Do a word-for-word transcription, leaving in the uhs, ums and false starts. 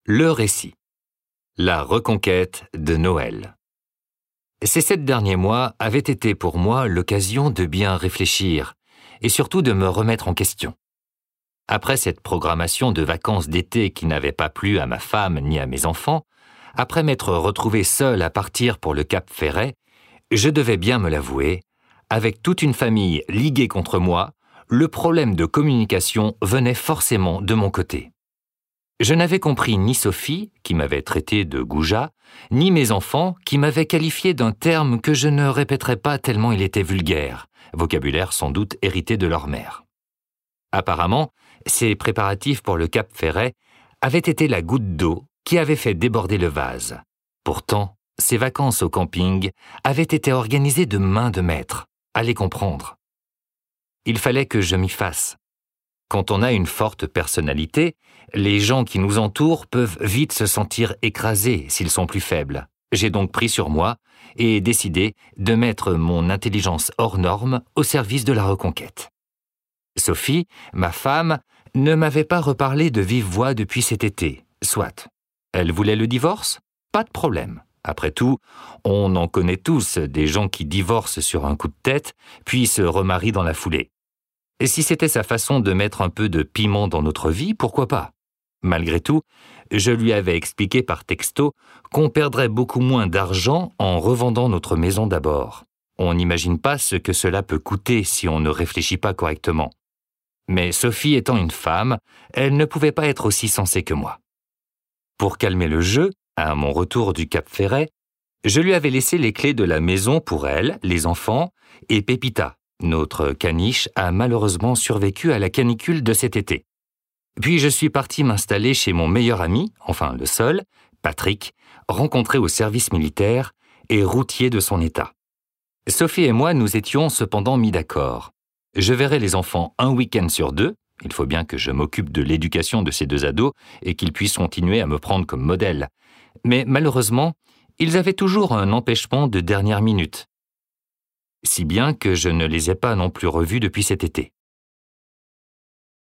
Le récit. La reconquête de Noël. Ces sept derniers mois avaient été pour moi l'occasion de bien réfléchir et surtout de me remettre en question. Après cette programmation de vacances d'été qui n'avait pas plu à ma femme ni à mes enfants, après m'être retrouvé seul à partir pour le Cap Ferret, je devais bien me l'avouer, avec toute une famille liguée contre moi, le problème de communication venait forcément de mon côté. Je n'avais compris ni Sophie, qui m'avait traité de goujat, ni mes enfants, qui m'avaient qualifié d'un terme que je ne répéterai pas tellement il était vulgaire, vocabulaire sans doute hérité de leur mère. Apparemment, ces préparatifs pour le Cap Ferret avaient été la goutte d'eau qui avait fait déborder le vase. Pourtant, ces vacances au camping avaient été organisées de main de maître, à les comprendre. Il fallait que je m'y fasse. Quand on a une forte personnalité, les gens qui nous entourent peuvent vite se sentir écrasés s'ils sont plus faibles. J'ai donc pris sur moi et décidé de mettre mon intelligence hors norme au service de la reconquête. Sophie, ma femme, ne m'avait pas reparlé de vive voix depuis cet été, soit. Elle voulait le divorce? Pas de problème. Après tout, on en connaît tous des gens qui divorcent sur un coup de tête, puis se remarient dans la foulée. Et si c'était sa façon de mettre un peu de piment dans notre vie, pourquoi pas? Malgré tout, je lui avais expliqué par texto qu'on perdrait beaucoup moins d'argent en revendant notre maison d'abord. On n'imagine pas ce que cela peut coûter si on ne réfléchit pas correctement. Mais Sophie étant une femme, elle ne pouvait pas être aussi sensée que moi. Pour calmer le jeu, à mon retour du Cap Ferret, je lui avais laissé les clés de la maison pour elle, les enfants et Pépita. Notre caniche a malheureusement survécu à la canicule de cet été. Puis je suis parti m'installer chez mon meilleur ami, enfin le seul, Patrick, rencontré au service militaire et routier de son état. Sophie et moi nous étions cependant mis d'accord. Je verrai les enfants un week-end sur deux, il faut bien que je m'occupe de l'éducation de ces deux ados et qu'ils puissent continuer à me prendre comme modèle. Mais malheureusement, ils avaient toujours un empêchement de dernière minute. Si bien que je ne les ai pas non plus revus depuis cet été.